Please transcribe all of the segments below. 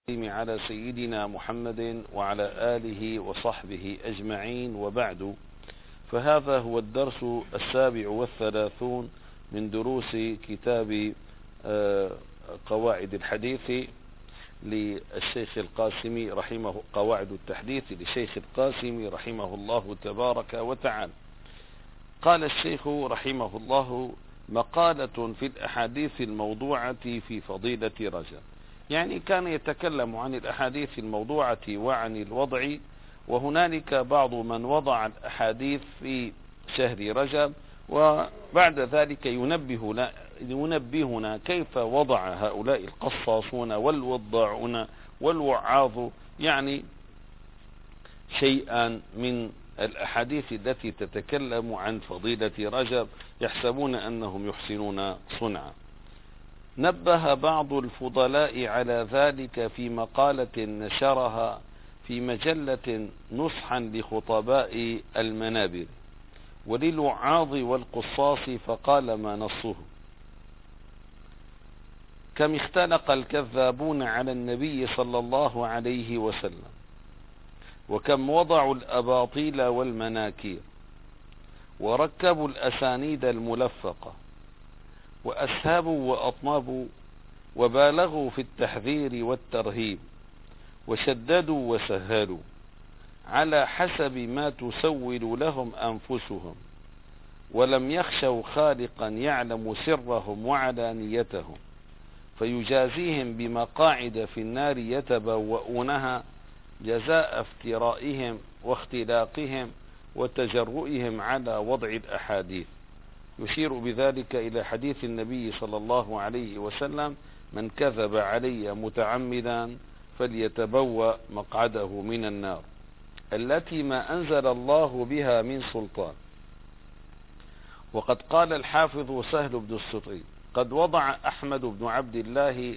على سيدنا محمد وعلى آله وصحبه أجمعين، وبعد، فهذا هو الدرس 37 من دروس كتاب قواعد الحديث للشيخ القاسمي رحمه قواعد التحديث للشيخ القاسمي رحمه الله تبارك وتعالى. قال الشيخ رحمه الله: مقالة في الأحاديث الموضوعة في فضيلة رجب. يعني كان يتكلم عن الأحاديث الموضوعة وعن الوضع، وهنالك بعض من وضع الأحاديث في شهر رجب، وبعد ذلك ينبهنا كيف وضع هؤلاء القصاصون والوضاعون والوعاظ يعني شيئا من الأحاديث التي تتكلم عن فضيلة رجب، يحسبون أنهم يحسنون صنعا. نبه بعض الفضلاء على ذلك في مقالة نشرها في مجلة نصحا لخطباء المنابر وللوعاظ والقصاص، فقال ما نصه: كم اختلق الكذابون على النبي صلى الله عليه وسلم، وكم وضعوا الأباطيل والمناكير، وركبوا الأسانيد الملفقة، وأسهبوا وأطنبوا، وبالغوا في التحذير والترهيب، وشددوا وسهلوا على حسب ما تسول لهم أنفسهم، ولم يخشوا خالقا يعلم سرهم وعلانيتهم فيجازيهم بمقاعد في النار يتبوؤونها جزاء افترائهم واختلاقهم وتجرؤهم على وضع الأحاديث. يشير بذلك إلى حديث النبي صلى الله عليه وسلم: من كذب علي متعمدا فليتبوأ مقعده من النار، التي ما أنزل الله بها من سلطان. وقد قال الحافظ سهل بن السطي: قد وضع أحمد بن عبد الله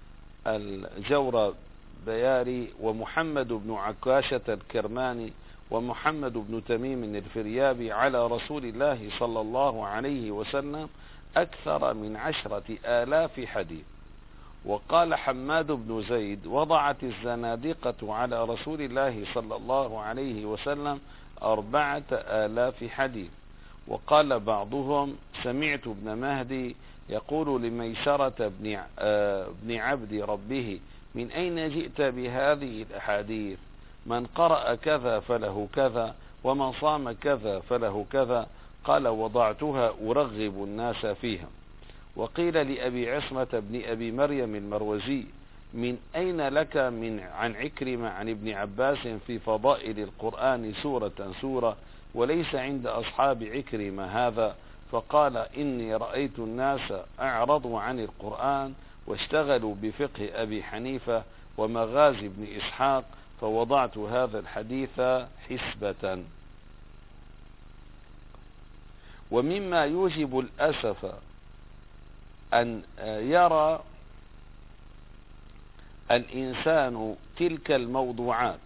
الجوربياري ومحمد بن عكاشة الكرماني ومحمد بن تميم الفريابي على رسول الله صلى الله عليه وسلم أكثر من 10,000 حديث. وقال حماد بن زيد: وضعت الزنادقة على رسول الله صلى الله عليه وسلم 4,000 حديث. وقال بعضهم: سمعت ابن مهدي يقول لميسرة بن عبد ربه: من أين جئت بهذه الأحاديث؟ من قرأ كذا فله كذا، ومن صام كذا فله كذا. قال: وضعتها أرغب الناس فيها. وقيل لأبي عصمة بن أبي مريم المروزي: من أين لك عن عكرمة عن ابن عباس في فضائل القرآن سورة سورة، وليس عند أصحاب عكرمة هذا؟ فقال: إني رأيت الناس أعرضوا عن القرآن واشتغلوا بفقه أبي حنيفة ومغازي بن إسحاق، فوضعت هذا الحديث حسبة. ومما يوجب الأسف أن يرى الإنسان تلك الموضوعات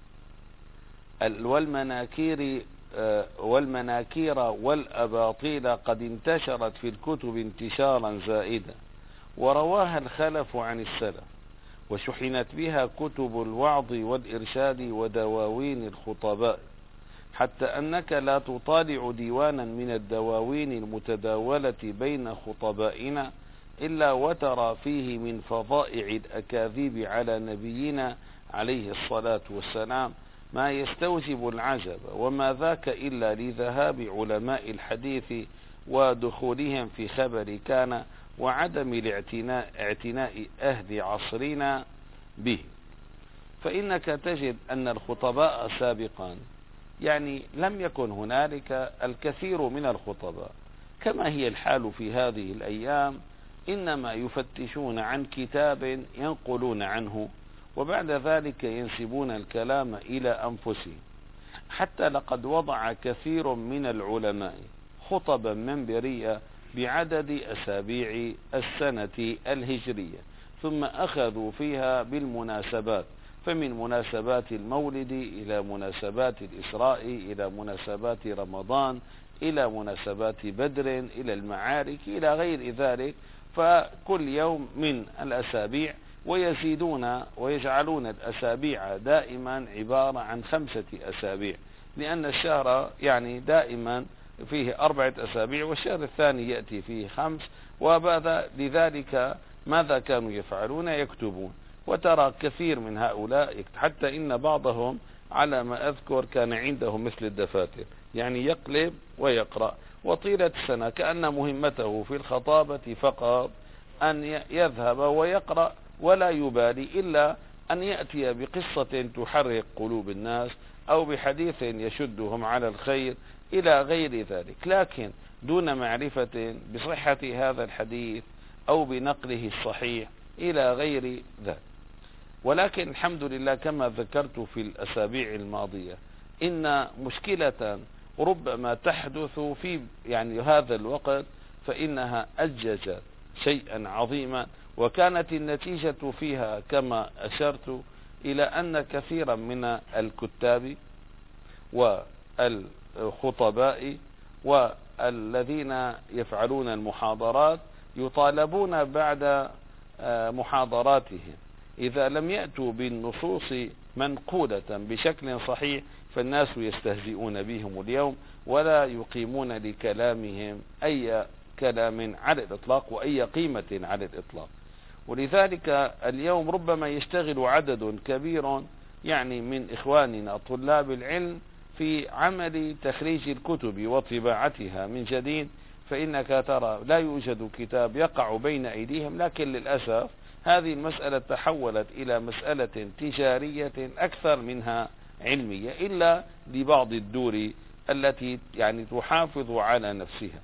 والمناكير والأباطيل قد انتشرت في الكتب انتشارا زائدا، ورواها الخلف عن السلف، وشحنت بها كتب الوعظ والإرشاد ودواوين الخطباء، حتى أنك لا تطالع ديوانا من الدواوين المتداولة بين خطبائنا إلا وترى فيه من فظائع الأكاذيب على نبينا عليه الصلاة والسلام ما يستوجب العجب، وما ذاك إلا لذهاب علماء الحديث ودخولهم في خبر كان وعدم الاعتناء أهل عصرنا به. فإنك تجد أن الخطباء سابقا يعني لم يكن هنالك الكثير من الخطباء كما هي الحال في هذه الأيام، إنما يفتشون عن كتاب ينقلون عنه، وبعد ذلك ينسبون الكلام إلى أنفسهم. حتى لقد وضع كثير من العلماء خطبا منبرية بعدد أسابيع السنة الهجرية، ثم أخذوا فيها بالمناسبات، فمن مناسبات المولد إلى مناسبات الإسراء إلى مناسبات رمضان إلى مناسبات بدر إلى المعارك إلى غير ذلك، فكل يوم من الأسابيع ويزيدون ويجعلون الأسابيع دائما عبارة عن 5 أسابيع، لأن الشهر يعني دائما فيه 4 أسابيع، والشهر الثاني يأتي فيه 5. وبعد لذلك ماذا كانوا يفعلون؟ يكتبون. وترى كثير من هؤلاء حتى إن بعضهم على ما أذكر كان عندهم مثل الدفاتر، يعني يقلب ويقرأ، وطيلة السنة كأن مهمته في الخطابة فقط أن يذهب ويقرأ ولا يبالي إلا أن يأتي بقصة تحرك قلوب الناس أو بحديث يشدهم على الخير إلى غير ذلك، لكن دون معرفة بصحة هذا الحديث أو بنقله الصحيح إلى غير ذلك. ولكن الحمد لله كما ذكرت في الأسابيع الماضية إن مشكلة ربما تحدث في يعني هذا الوقت فإنها أججت شيئا عظيما، وكانت النتيجة فيها كما أشرت إلى أن كثيرا من الكتاب والخطباء والذين يفعلون المحاضرات يطالبون بعد محاضراتهم إذا لم يأتوا بالنصوص منقولة بشكل صحيح فالناس يستهزئون بهم اليوم ولا يقيمون لكلامهم أي كلام على الإطلاق وأي قيمة على الإطلاق. ولذلك اليوم ربما يشتغل عدد كبير يعني من إخواننا طلاب العلم في عمل تخريج الكتب وطباعتها من جديد، فإنك ترى لا يوجد كتاب يقع بين أيديهم، لكن للأسف هذه المسألة تحولت إلى مسألة تجارية أكثر منها علمية، إلا لبعض الدور التي يعني تحافظ على نفسها.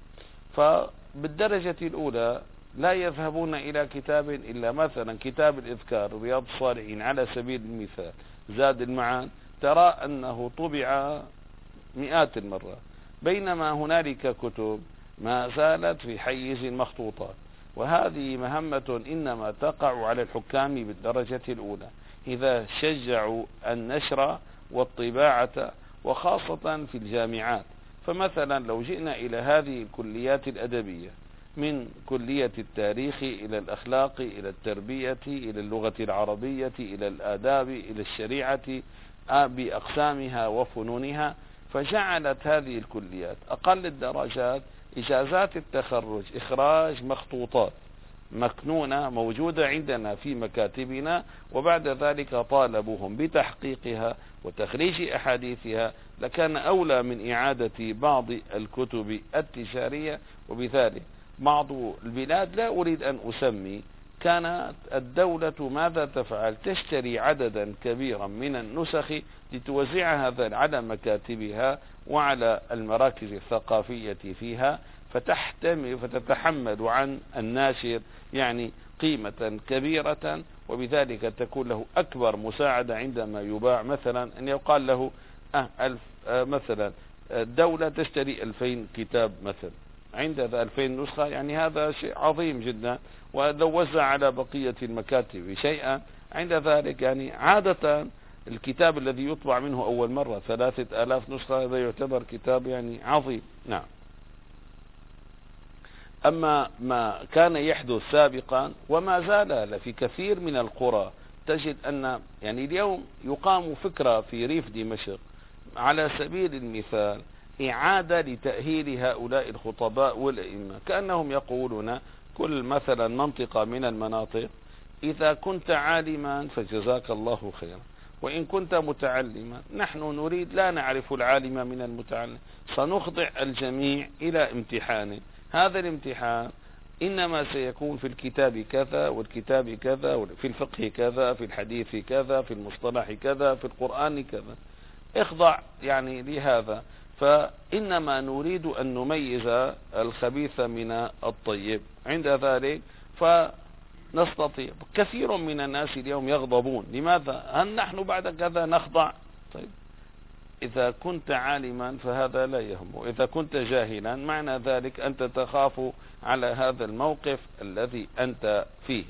فبالدرجة الأولى لا يذهبون إلى كتاب إلا مثلا كتاب الإذكار رياض الصالحين على سبيل المثال، زاد المعاد، ترى أنه طبع مئات المرات، بينما هنالك كتب ما زالت في حيز المخطوطات. وهذه مهمة إنما تقع على الحكام بالدرجة الأولى إذا شجعوا النشر والطباعة، وخاصة في الجامعات. فمثلا لو جئنا إلى هذه الكليات الأدبية من كلية التاريخ إلى الأخلاق إلى التربية إلى اللغة العربية إلى الآداب إلى الشريعة بأقسامها وفنونها، فجعلت هذه الكليات أقل الدرجات إجازات التخرج إخراج مخطوطات مكنونة موجودة عندنا في مكاتبنا، وبعد ذلك طالبوهم بتحقيقها وتخريج أحاديثها، لكان أولى من إعادة بعض الكتب التجارية. وبذلك بعض البلاد لا أريد أن أسمي كانت الدولة ماذا تفعل؟ تشتري عددا كبيرا من النسخ لتوزعها على مكاتبها وعلى المراكز الثقافية فيها، فتتحمل عن الناشر يعني قيمة كبيرة، وبذلك تكون له أكبر مساعدة عندما يباع. مثلا أن يقال له مثلا الدولة تشتري 2000 كتاب مثلا، عند 2000 نسخة، يعني هذا شيء عظيم جدا، ولو وزع على بقية المكاتب شيئا عند ذلك يعني عادة الكتاب الذي يطبع منه أول مرة 3000 نسخة هذا يعتبر كتاب يعني عظيم. نعم. أما ما كان يحدث سابقا وما زال في كثير من القرى، تجد أن يعني اليوم يقام فكرة في ريف دمشق على سبيل المثال إعادة لتأهيل هؤلاء الخطباء والأئمة، كأنهم يقولون كل مثلا منطقة من المناطق إذا كنت عالما فجزاك الله خيرا، وإن كنت متعلما نحن نريد لا نعرف العالم من المتعلم، سنخضع الجميع إلى امتحان، هذا الامتحان إنما سيكون في الكتاب كذا والكتاب كذا، في الفقه كذا، في الحديث كذا، في المصطلح كذا، في القرآن كذا، اخضع يعني لهذا. فإنما نريد أن نميز الخبيث من الطيب، عند ذلك فنستطيع. كثير من الناس اليوم يغضبون، لماذا؟ هل نحن بعد كذا نخضع؟ طيب إذا كنت عالما فهذا لا يهمه، إذا كنت جاهلا معنى ذلك أنت تخاف على هذا الموقف الذي أنت فيه.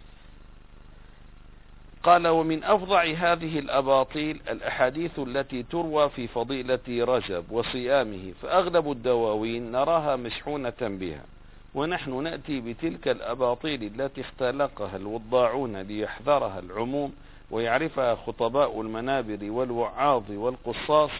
قال: ومن أفظع هذه الأباطيل الأحاديث التي تروى في فضيلة رجب وصيامه، فأغلب الدواوين نراها مشحونة بها، ونحن نأتي بتلك الأباطيل التي اختلقها الوضاعون ليحذرها العموم ويعرفها خطباء المنابر والوعاظ والقصاص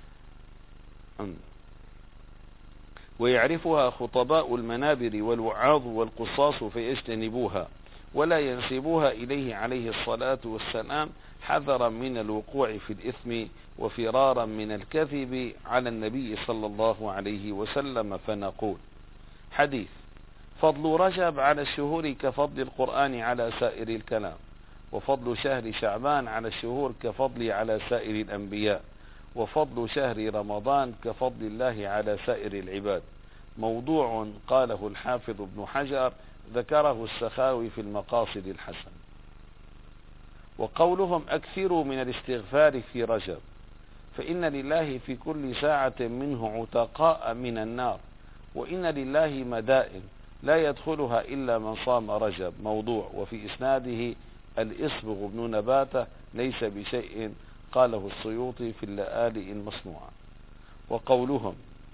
فيجتنبوها ولا ينسبوها إليه عليه الصلاة والسلام حذرا من الوقوع في الإثم وفرارا من الكذب على النبي صلى الله عليه وسلم. فنقول: حديث: فضل رجب على الشهور كفضل القرآن على سائر الكلام، وفضل شهر شعبان على الشهور كفضل على سائر الأنبياء، وفضل شهر رمضان كفضل الله على سائر العباد. موضوع قاله الحافظ ابن حجر، ذكره السخاوي في المقاصد الحسن. وقولهم: أكثروا من الاستغفار في رجب، فإن لله في كل ساعة منه عتقاء من النار، وإن لله مدائن لا يدخلها إلا من صام رجب. موضوع، وفي إسناده الإصبغ بن نباتة ليس بشيء، قاله السيوطي في اللآلئ المصنوعة. وقولهم: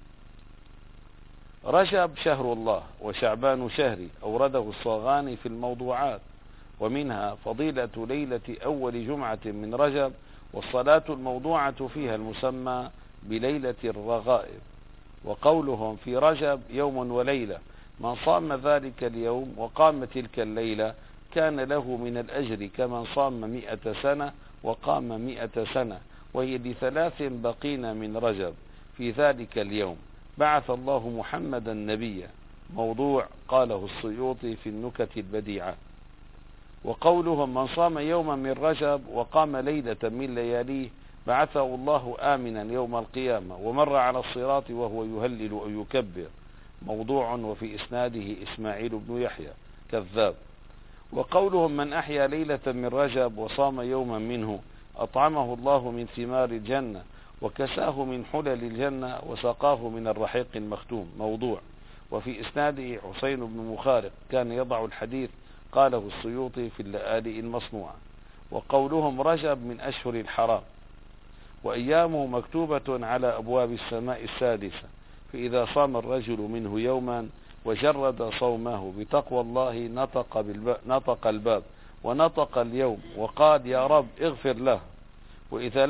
رجب شهر الله وشعبان شهري، أورده الصاغاني في الموضوعات، ومنها فضيلة ليلة أول جمعة من رجب، والصلاة الموضوعة فيها المسمى بليلة الرغائب. وقولهم: في رجب يوم وليلة، من صام ذلك اليوم وقام تلك الليلة كان له من الأجر كمن صام 100 سنة وقام 100 سنة، وهي ل3 بقين من رجب في ذلك اليوم بعث الله محمدا نبيا. موضوع، قاله السيوطي في النكت البديعة. وقولهم: من صام يوما من رجب وقام ليلة من لياليه بعثه الله آمنا يوم القيامة ومر على الصراط وهو يهلل ويكبر. موضوع، وفي إسناده إسماعيل بن يحيى كذاب. وقولهم: من أحيا ليلة من رجب وصام يوما منه أطعمه الله من ثمار الجنة وكساه من حلل الجنة وسقاه من الرحيق المختوم. موضوع، وفي إسناده حسين بن مخارق كان يضع الحديث، قاله السيوطي في اللآلئ المصنوعة. وقولهم: رجب من أشهر الحرام، وأيامه مكتوبة على أبواب السماء السادسة، فإذا صام الرجل منه يوما وجرد صومه بتقوى الله نطق الباب ونطق اليوم وقال: يا رب اغفر له. وإذا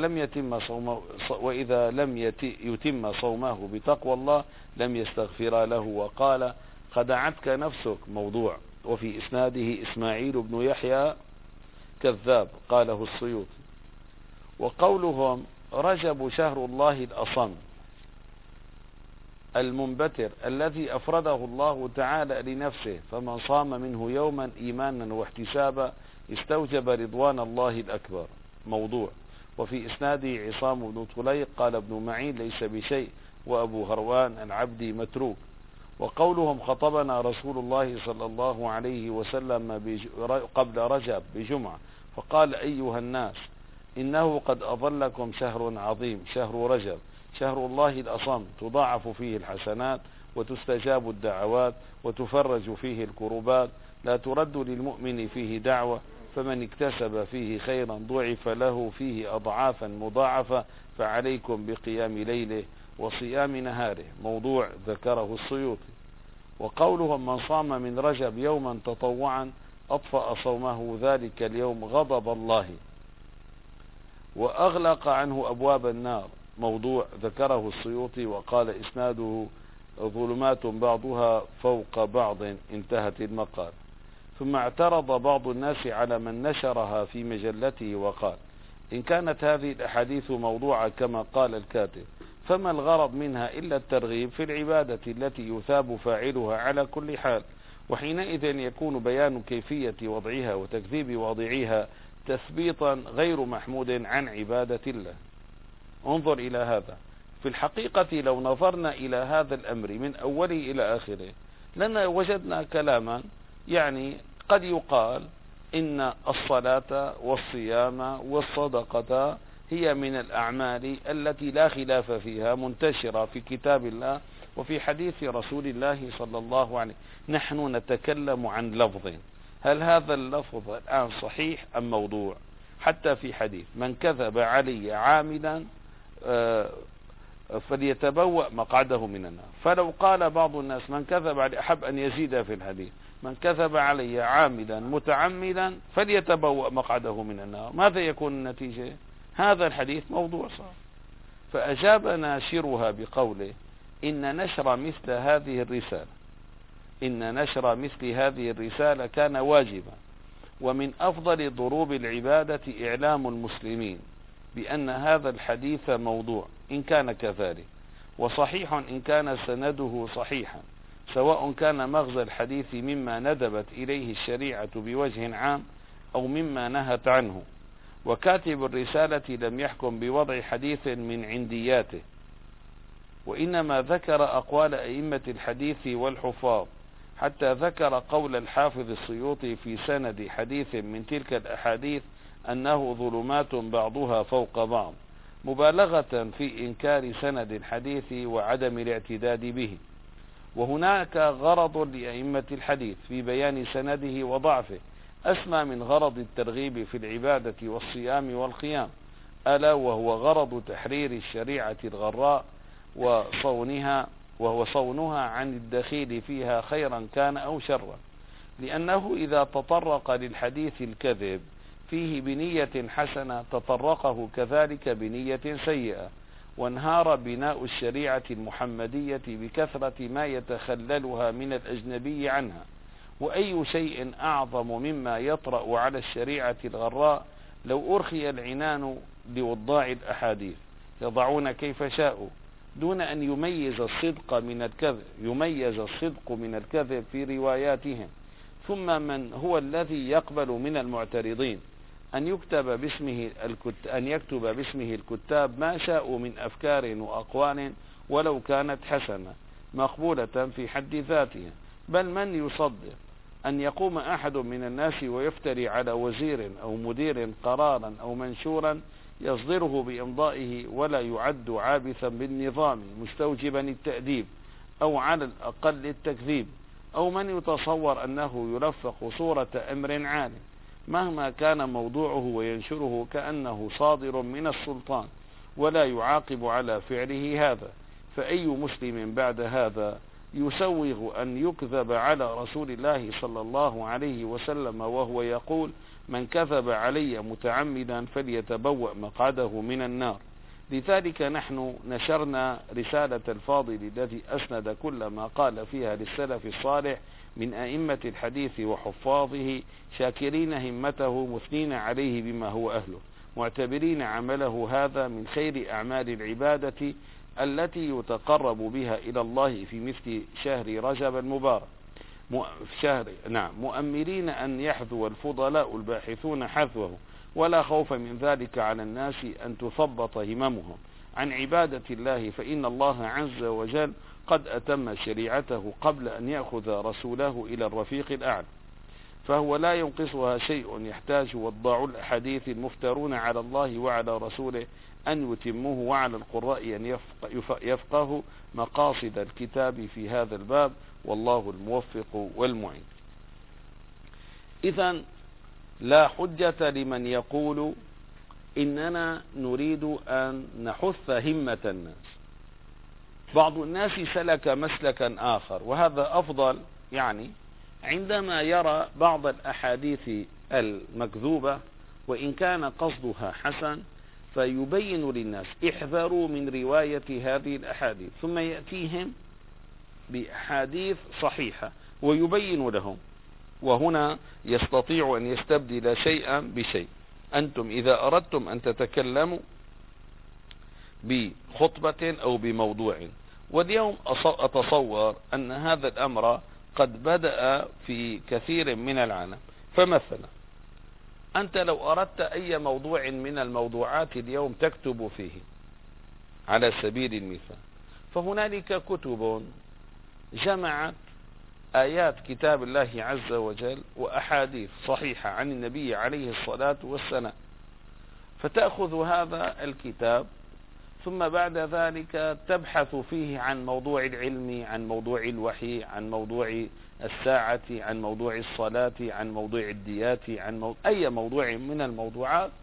لم يتم صومه بتقوى الله لم يستغفر له وقال: خدعتك نفسك. موضوع، وفي إسناده إسماعيل بن يحيى كذاب، قاله السيوطي. وقولهم: رجب شهر الله الأصم المنبتر الذي أفرده الله تعالى لنفسه، فمن صام منه يوما إيمانا واحتسابا استوجب رضوان الله الأكبر. موضوع، وفي إسناده عصام بن طليق قال ابن معين ليس بشيء، وأبو هروان العبدي متروك. وقولهم: خطبنا رسول الله صلى الله عليه وسلم قبل رجب بجمعة فقال: أيها الناس، إنه قد أظلكم شهر عظيم، شهر رجب، شهر الله الأصم، تضاعف فيه الحسنات وتستجاب الدعوات وتفرج فيه الكربات، لا ترد للمؤمن فيه دعوة، فمن اكتسب فيه خيرا ضعف له فيه أضعافا مضاعفة، فعليكم بقيام ليله وصيام نهاره. موضوع، ذكره السيوطي. وقولهم: من صام من رجب يوما تطوعا أطفأ صومه ذلك اليوم غضب الله وأغلق عنه أبواب النار. موضوع، ذكره السيوطي، وقال إسناده ظلمات بعضها فوق بعض، انتهت المقال. ثم اعترض بعض الناس على من نشرها في مجلته وقال: إن كانت هذه الأحاديث موضوعة كما قال الكاتب، فما الغرض منها إلا الترغيب في العبادة التي يثاب فاعلها على كل حال، وحينئذ يكون بيان كيفية وضعها وتكذيب واضعيها تثبيطا غير محمود عن عبادة الله. انظر إلى هذا. في الحقيقة لو نظرنا إلى هذا الأمر من أوله إلى آخره لنا وجدنا كلاما، يعني قد يقال إن الصلاة والصيام والصدقة هي من الأعمال التي لا خلاف فيها، منتشرة في كتاب الله وفي حديث رسول الله صلى الله عليه وسلم. نحن نتكلم عن لفظ، هل هذا اللفظ الآن صحيح أم موضوع؟ حتى في حديث: من كذب علي عاملا فليتبوأ مقعده من النار. فلو قال بعض الناس من كذب علي، أحب أن يزيد في الحديث، من كذب علي عامدا متعمدا فليتبوأ مقعده من النار، ماذا يكون النتيجة؟ هذا الحديث موضوع صار. فأجاب ناشرها بقوله إن نشر مثل هذه الرسالة كان واجبا، ومن أفضل ضروب العبادة إعلام المسلمين بأن هذا الحديث موضوع إن كان كذلك، وصحيح إن كان سنده صحيحا، سواء كان مغزى الحديث مما ندبت إليه الشريعة بوجه عام أو مما نهت عنه. وكاتب الرسالة لم يحكم بوضع حديث من عندياته، وإنما ذكر أقوال أئمة الحديث والحفاظ، حتى ذكر قول الحافظ السيوطي في سند حديث من تلك الأحاديث أنه ظلمات بعضها فوق بعض، مبالغة في إنكار سند الحديث وعدم الاعتداد به. وهناك غرض لأئمة الحديث في بيان سنده وضعفه أسمى من غرض الترغيب في العبادة والصيام والقيام، ألا وهو غرض تحرير الشريعة الغراء وهو صونها عن الدخيل فيها خيرا كان أو شرا، لأنه إذا تطرق للحديث الكذب فيه بنية حسنة تطرقه كذلك بنية سيئة، وانهار بناء الشريعة المحمدية بكثرة ما يتخللها من الأجنبي عنها. وأي شيء أعظم مما يطرأ على الشريعة الغراء لو أرخي العنان لوضاع الأحاديث يضعون كيف شاءوا دون أن يميز الصدق من الكذب في رواياتهم. ثم من هو الذي يقبل من المعترضين أن يكتب باسمه الكتاب ما شاءوا من أفكار وأقوال ولو كانت حسنة مقبولة في حد ذاتها؟ بل من يصدق أن يقوم أحد من الناس ويفتري على وزير أو مدير قرارا أو منشورا يصدره بإمضائه ولا يعد عابثا بالنظام مستوجبا التأديب أو على الأقل التكذيب، أو من يتصور أنه يلفق صورة أمر عالٍ مهما كان موضوعه وينشره كأنه صادر من السلطان ولا يعاقب على فعله هذا؟ فأي مسلم بعد هذا يسوغ أن يكذب على رسول الله صلى الله عليه وسلم وهو يقول من كذب علي متعمدا فليتبوأ مقعده من النار؟ لذلك نحن نشرنا رسالة الفاضل الذي أسند كل ما قال فيها للسلف الصالح من أئمة الحديث وحفاظه، شاكرين همته مثنين عليه بما هو أهله، معتبرين عمله هذا من خير أعمال العبادة التي يتقرب بها إلى الله في مثل شهر رجب المبارك، مؤمرين أن يحذو الفضلاء الباحثون حذوه، ولا خوف من ذلك على الناس أن تثبط هممهم عن عبادة الله، فإن الله عز وجل قد أتم شريعته قبل أن يأخذ رسوله إلى الرفيق الأعلى، فهو لا ينقصها شيء. يحتاج وضاع الأحاديث المفترون على الله وعلى رسوله أن يتموه، وعلى القراء أن يفقهوا مقاصد الكتاب في هذا الباب، والله الموفق والمعين. إذن لا حجة لمن يقول إننا نريد أن نحث همة الناس. بعض الناس سلك مسلكا آخر وهذا أفضل، يعني عندما يرى بعض الأحاديث المكذوبة وإن كان قصدها حسن فيبين للناس احذروا من رواية هذه الأحاديث، ثم يأتيهم بأحاديث صحيحة ويبين لهم، وهنا يستطيع أن يستبدل شيئا بشيء. أنتم إذا أردتم أن تتكلموا بخطبة أو بموضوع، واليوم أتصور أن هذا الأمر قد بدأ في كثير من العالم، فمثلا أنت لو أردت أي موضوع من الموضوعات اليوم تكتب فيه على سبيل المثال، فهنالك كتب جمعت آيات كتاب الله عز وجل وأحاديث صحيحة عن النبي عليه الصلاة والسلام، فتأخذ هذا الكتاب ثم بعد ذلك تبحث فيه عن موضوع العلم، عن موضوع الوحي، عن موضوع الساعة، عن موضوع الصلاة، عن موضوع الديات، عن أي موضوع من الموضوعات،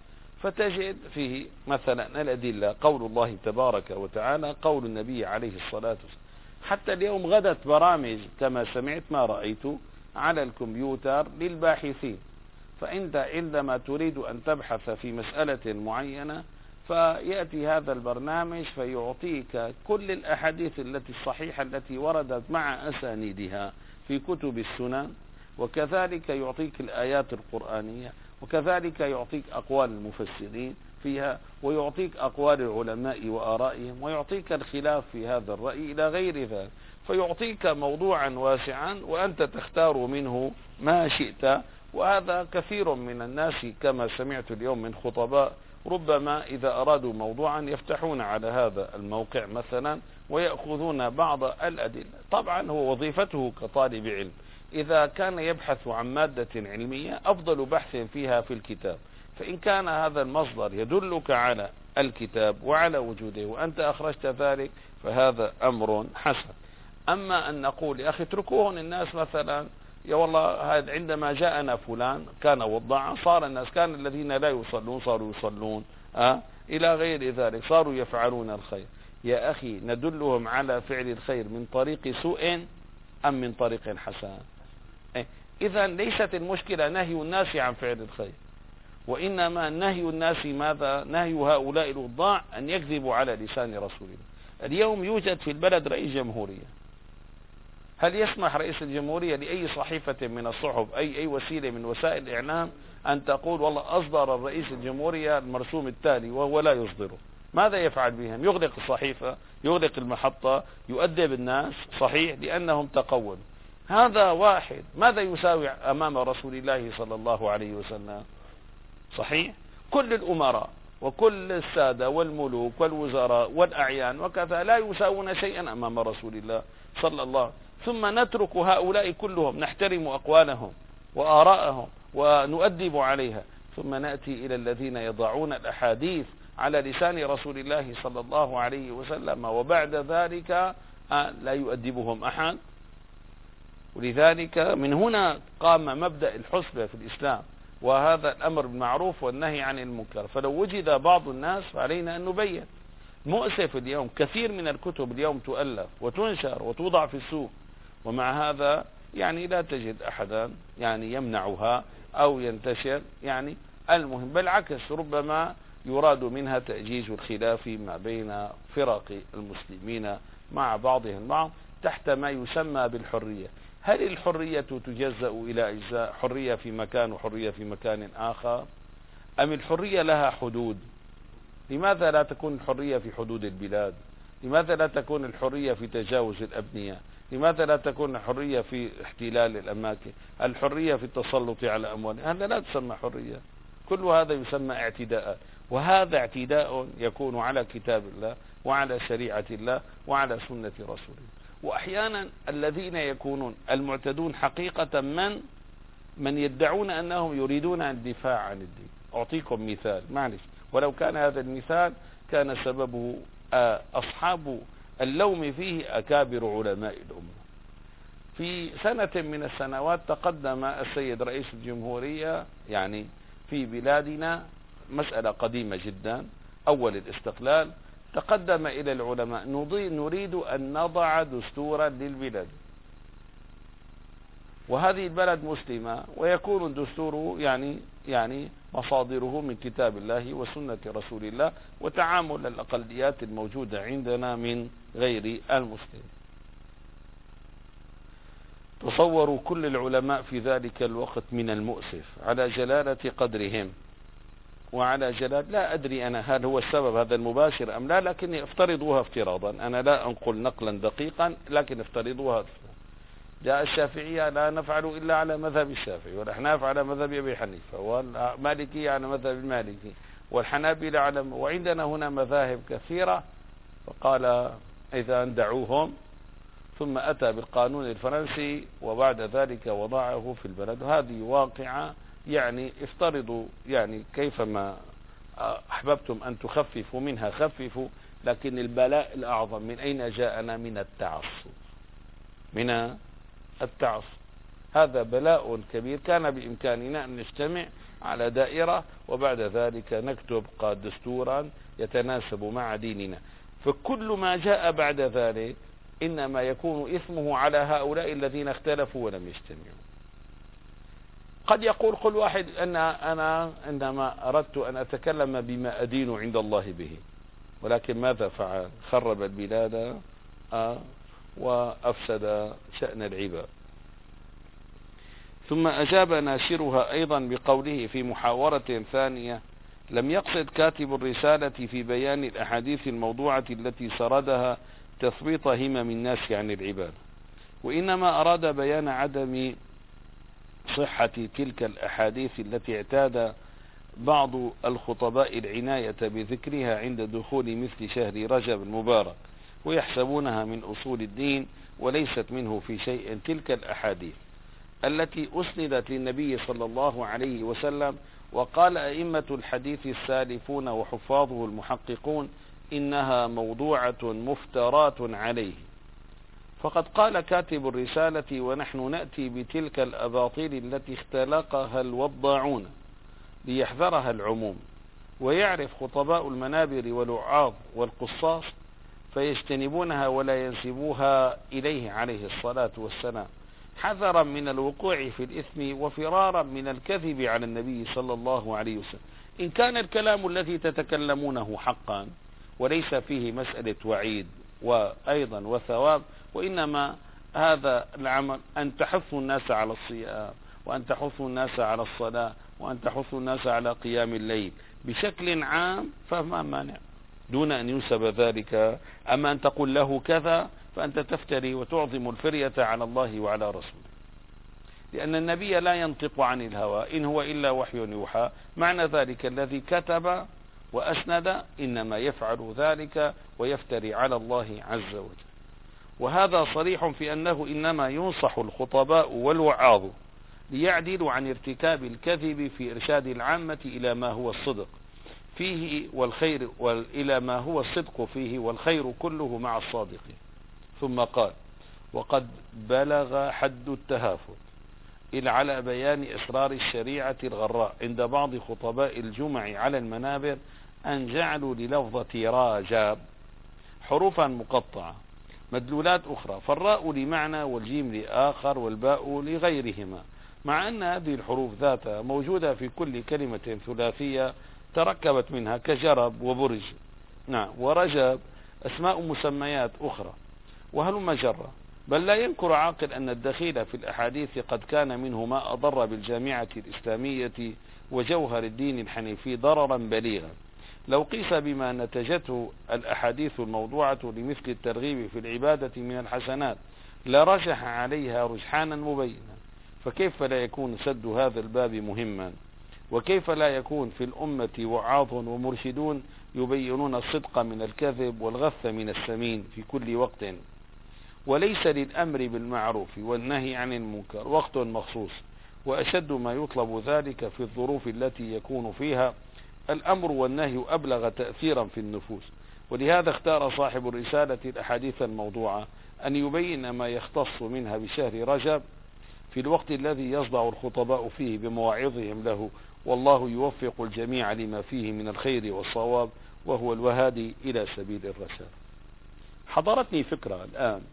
فتجد فيه مثلا الأدلة قول الله تبارك وتعالى، قول النبي عليه الصلاة والسلام. حتى اليوم غدت برامج كما سمعت ما رأيت على الكمبيوتر للباحثين، فأنت عندما تريد أن تبحث في مسألة معينة فيأتي هذا البرنامج فيعطيك كل الأحاديث الصحيحة التي وردت مع أسانيدها في كتب السنن، وكذلك يعطيك الآيات القرآنية، وكذلك يعطيك أقوال المفسرين فيها، ويعطيك أقوال العلماء وآرائهم، ويعطيك الخلاف في هذا الرأي إلى غير ذلك، فيعطيك موضوعا واسعا وأنت تختار منه ما شئت. وهذا كثير من الناس كما سمعت اليوم من خطباء ربما إذا أرادوا موضوعا يفتحون على هذا الموقع مثلا ويأخذون بعض الأدلة. طبعا هو وظيفته كطالب علم إذا كان يبحث عن مادة علمية أفضل بحث فيها في الكتاب، فإن كان هذا المصدر يدلك على الكتاب وعلى وجوده وأنت أخرجت ذلك فهذا أمر حسن. أما أن نقول يا أخي اتركوهن الناس مثلا، يا والله هذا عندما جاءنا فلان كان وضاعا، صار الناس كان الذين لا يصلون صاروا يصلون إلى غير ذلك، صاروا يفعلون الخير. يا أخي ندلهم على فعل الخير من طريق سوء أم من طريق حسن؟ إذا ليست المشكلة نهي الناس عن فعل الخير، وإنما نهي الناس ماذا؟ نهي هؤلاء الوضاع أن يكذبوا على لسان رسول الله. اليوم يوجد في البلد رئيس جمهورية، هل يسمح رئيس الجمهورية لأي صحيفة من الصحف أي وسيلة من وسائل الإعلام أن تقول والله أصدر الرئيس الجمهورية المرسوم التالي وهو لا يصدره؟ ماذا يفعل بهم؟ يغلق الصحيفة، يغلق المحطة، يؤدب الناس، صحيح، لأنهم تقولوا. هذا واحد، ماذا يساوي أمام رسول الله صلى الله عليه وسلم؟ صحيح، كل الأمراء وكل السادة والملوك والوزراء والأعيان وكذا لا يساوون شيئا أمام رسول الله صلى الله عليه وسلم. ثم نترك هؤلاء كلهم، نحترم أقوالهم وآراءهم ونؤدب عليها، ثم نأتي إلى الذين يضعون الأحاديث على لسان رسول الله صلى الله عليه وسلم وبعد ذلك لا يؤدبهم أحد. ولذلك من هنا قام مبدأ الحسبة في الإسلام، وهذا الأمر بالمعروف والنهي عن المنكر. فلو وجد بعض الناس فعلينا أن نبين. مؤسف اليوم كثير من الكتب اليوم تؤلف وتنشر وتوضع في السوق، ومع هذا يعني لا تجد أحدا يعني يمنعها أو ينتشر، يعني المهم بالعكس ربما يراد منها تأجيج الخلاف ما بين فرق المسلمين مع بعضهم البعض تحت ما يسمى بالحرية. هل الحرية تجزأ إلى أجزاء، حرية في مكان وحرية في مكان آخر، أم الحرية لها حدود؟ لماذا لا تكون الحرية في حدود البلاد؟ لماذا لا تكون الحرية في تجاوز الأبنية؟ لماذا لا تكون الحرية في احتلال الأماكن؟ الحرية في التسلط على أموال؟ هذا لا تسمى حرية، كل هذا يسمى اعتداء، وهذا اعتداء يكون على كتاب الله وعلى شريعة الله وعلى سنة رسوله. وأحيانا الذين يكونون المعتدون حقيقة من يدعون أنهم يريدون الدفاع عن الدين. أعطيكم مثال معلش، ولو كان هذا المثال كان سببه أصحاب اللوم فيه أكابر علماء الأمة. في سنة من السنوات تقدم السيد رئيس الجمهورية يعني في بلادنا، مسألة قديمة جدا، أول الاستقلال، تقدم إلى العلماء نريد أن نضع دستورا للبلاد، وهذه البلد مسلمة ويكون الدستور يعني مصادره من كتاب الله وسنة رسول الله وتعامل الأقليات الموجودة عندنا من غير المسلمين. تصوروا كل العلماء في ذلك الوقت من المؤسف على جلالة قدرهم وعلى جلال، لا أدري أنا هل هو السبب هذا المباشر أم لا، لكني افترضوها افتراضا، أنا لا أنقل نقلا دقيقا لكن افترضوها. جاء الشافعية لا نفعل إلا على مذهب الشافعي، والأحناف على مذهب أبي حنيفة، والمالكي على مذهب المالكي، والحنابلة على، وعندنا هنا مذاهب كثيرة. فقال إذا دعوهم، ثم أتى بالقانون الفرنسي وبعد ذلك وضعه في البلد. هذه واقعة، يعني افترضوا يعني كيفما أحببتم أن تخففوا منها خففوا، لكن البلاء الأعظم من أين جاءنا؟ من التعصب، من التعصب. هذا بلاء كبير، كان بإمكاننا أن نجتمع على دائرة، وبعد ذلك نكتب دستورا يتناسب مع ديننا. فكل ما جاء بعد ذلك إنما يكون إثمه على هؤلاء الذين اختلفوا ولم يجتمعوا. قد يقول كل واحد أنا عندما أردت أن أتكلم بما أدين عند الله به، ولكن ماذا فعل؟ خرب البلاد وأفسد شأن العباد. ثم أجاب ناشرها أيضا بقوله في محاورة ثانية: لم يقصد كاتب الرسالة في بيان الأحاديث الموضوعة التي سردها تثبيط همم الناس عن العبادة، وإنما أراد بيان عدم صحة تلك الأحاديث التي اعتاد بعض الخطباء العناية بذكرها عند دخول مثل شهر رجب المبارك، ويحسبونها من أصول الدين وليست منه في شيء. تلك الأحاديث التي أسندت للنبي صلى الله عليه وسلم، وقال أئمة الحديث السالفون وحفاظه المحققون إنها موضوعة مفترات عليه. فقد قال كاتب الرسالة: ونحن نأتي بتلك الأباطيل التي اختلقها الوضاعون ليحذرها العموم، ويعرف خطباء المنابر والوعاظ والقصاص فيجتنبونها ولا ينسبوها إليه عليه الصلاة والسلام، حذرا من الوقوع في الإثم وفرارا من الكذب على النبي صلى الله عليه وسلم. إن كان الكلام الذي تتكلمونه حقا وليس فيه مسألة وعيد وأيضا وثواب، وإنما هذا العمل أن تحثوا الناس على الصيام، وأن تحثوا الناس على الصلاة، وأن تحثوا الناس على قيام الليل بشكل عام، فما مانع دون أن ينسب ذلك. أما أن تقول له كذا فأنت تفتري وتعظم الفرية على الله وعلى رسوله، لأن النبي لا ينطق عن الهوى، إن هو إلا وحي يوحى. معنى ذلك الذي كتب وأسند إنما يفعل ذلك ويفتري على الله عز وجل. وهذا صريح في أنه إنما ينصح الخطباء والوعاظ ليعدلوا عن ارتكاب الكذب في إرشاد العامة إلى ما هو الصدق فيه والخير، إلى ما هو الصدق فيه والخير كله مع الصادقين. ثم قال: وقد بلغ حد التهافت إلى على بيان إسرار الشريعة الغراء عند بعض خطباء الجمع على المنابر أن جعلوا للفظة راجاب حروفا مقطعة مدلولات أخرى، فالراء لمعنى والجيم لآخر والباء لغيرهما، مع أن هذه الحروف ذاتها موجودة في كل كلمة ثلاثية تركبت منها كجرب وبرج ورجب، أسماء مسميات أخرى وهلم جرة. بل لا ينكر عاقل أن الدخيل في الأحاديث قد كان منه ما أضر بالجامعة الإسلامية وجوهر الدين الحنيفي ضررا بليغا، لو قيس بما نتجته الأحاديث الموضوعة لمثل الترغيب في العبادة من الحسنات لرجح عليها رجحانا مبينا. فكيف لا يكون سد هذا الباب مهما؟ وكيف لا يكون في الأمة وعاظ ومرشدون يبينون الصدق من الكذب والغث من السمين في كل وقت؟ وليس للأمر بالمعروف والنهي عن المنكر وقت مخصوص، وأشد ما يطلب ذلك في الظروف التي يكون فيها الأمر والنهي أبلغ تأثيرا في النفوس. ولهذا اختار صاحب الرسالة الأحاديث الموضوعة أن يبين ما يختص منها بشهر رجب في الوقت الذي يصدع الخطباء فيه بمواعظهم له، والله يوفق الجميع لما فيه من الخير والصواب، وهو الوهادي إلى سبيل الرشاد. حضرتني فكرة الآن: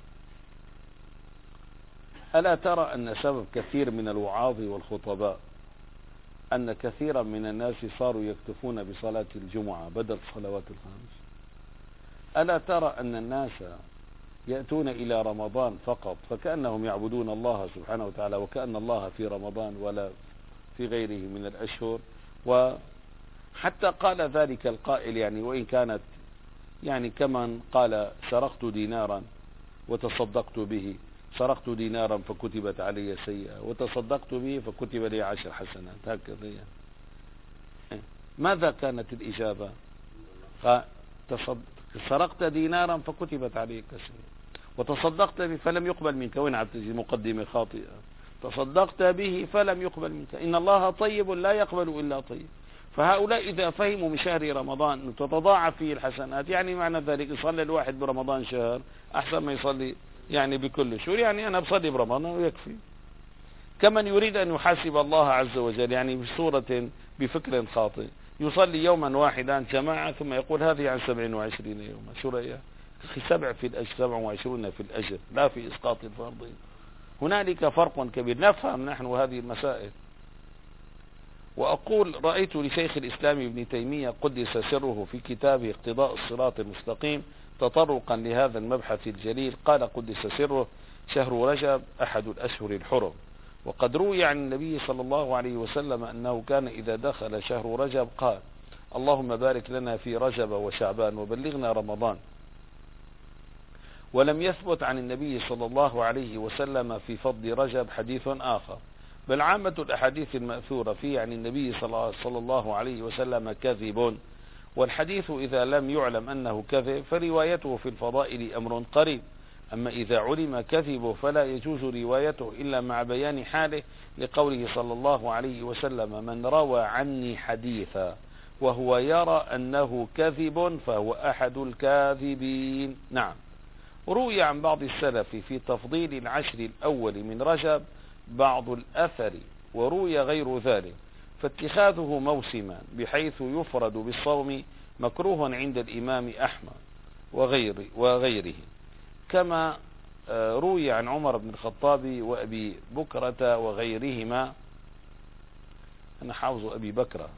ألا ترى أن سبب كثير من الوعاظ والخطباء أن كثيرا من الناس صاروا يكتفون بصلاة الجمعة بدل الصلوات الخمس؟ ألا ترى أن الناس يأتون إلى رمضان فقط فكأنهم يعبدون الله سبحانه وتعالى، وكأن الله في رمضان ولا في غيره من الأشهر؟ وحتى قال ذلك القائل يعني وإن كانت يعني كمن قال: سرقت دينارا وتصدقت به، سرقت دينارا فكتبت علي سيئة، وتصدقت به فكتب لي 10 حسنات، هكذا يعني. ماذا كانت الإجابة؟ سرقت دينارا فكتبت عليك سيئة، وتصدقت به فلم يقبل منك. وين عبتجي مقدمة خاطئة؟ تصدقت به فلم يقبل منك، إن الله طيب لا يقبل إلا طيب. فهؤلاء إذا فهموا من شهر رمضان تتضاعف فيه الحسنات، يعني معنى ذلك يصلي الواحد برمضان شهر أحسن ما يصلي يعني بكل شهور، يعني أنا بصلي برمضان ويكفي. كمن يريد أن يحاسب الله عز وجل يعني بصورة بفكر خاطئ، يصلي يوما واحدا جماعة ثم يقول هذه عن 27 يوما. شو رأيك؟ 27 في الأجر لا في إسقاط الفرض. هنالك فرق كبير، نفهم نحن هذه المسائل. وأقول رأيت لشيخ الإسلام ابن تيمية قدس سره في كتابه اقتضاء الصراط المستقيم تطرقا لهذا المبحث الجليل، قال قدس سره: شهر رجب أحد الأشهر الحرم، وقد روي عن النبي صلى الله عليه وسلم أنه كان إذا دخل شهر رجب قال: اللهم بارك لنا في رجب وشعبان وبلغنا رمضان. ولم يثبت عن النبي صلى الله عليه وسلم في فضل رجب حديث آخر، بل عامة الأحاديث المأثورة فيه عن النبي صلى الله عليه وسلم كذب، والحديث إذا لم يعلم أنه كذب فروايته في الفضائل أمر قريب، أما إذا علم كذبه فلا يجوز روايته إلا مع بيان حاله، لقوله صلى الله عليه وسلم: من روى عني حديثا وهو يرى أنه كذب فهو أحد الكاذبين. نعم، روي عن بعض السلف في تفضيل العشر الأول من رجب بعض الأثر، وروي غير ذلك، فاتخاذه موسما بحيث يفرد بالصوم مكروه عند الإمام أحمد وغيره، كما روي عن عمر بن الخطاب وأبي بكرة وغيرهما. أنا حافظ أبي بكرة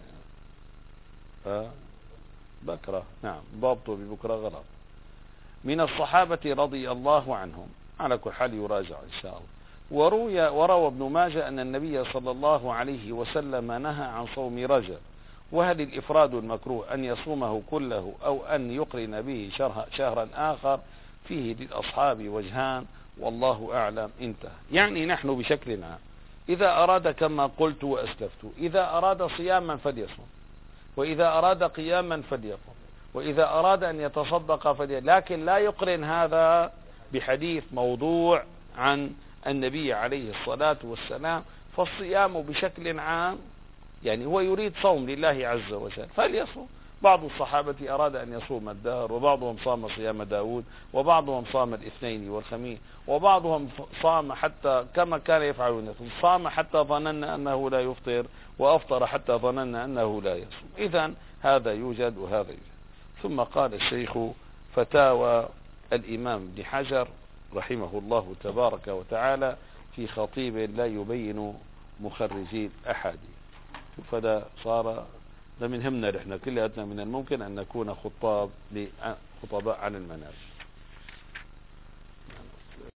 بكرة، نعم، ضابط أبي بكرة غلط، من الصحابة رضي الله عنهم، على كل حال يراجع إن شاء الله. وروى ابن ماجه أن النبي صلى الله عليه وسلم نهى عن صوم رجب، وهل الإفراد المكروه أن يصومه كله أو أن يقرن به شهرا آخر؟ فيه للأصحاب وجهان والله أعلم. انتهى. يعني نحن بشكل عام إذا أراد كما قلت وأسلفت، إذا أراد صياما فليصوم، وإذا أراد قياما فليقم، وإذا أراد أن يتصدق لكن لا يقرن هذا بحديث موضوع عن النبي عليه الصلاة والسلام. فالصيام بشكل عام يعني هو يريد صوم لله عز وجل فليصوم. بعض الصحابة أراد أن يصوم الدهر، وبعضهم صام صيام داود، وبعضهم صام الاثنين والخميس، وبعضهم صام حتى كما كان يفعلون، صام حتى ظننا أنه لا يفطر، وأفطر حتى ظننا أنه لا يصوم. إذن هذا يوجد وهذا يوجد. ثم قال الشيخ: فتاوى الإمام ابن حجر رحمه الله تبارك وتعالى في خطيب لا يبين مخرجي الأحاديث. فده صار ده من همنا، نحن كلياتنا من الممكن أن نكون خطباء على المنابر.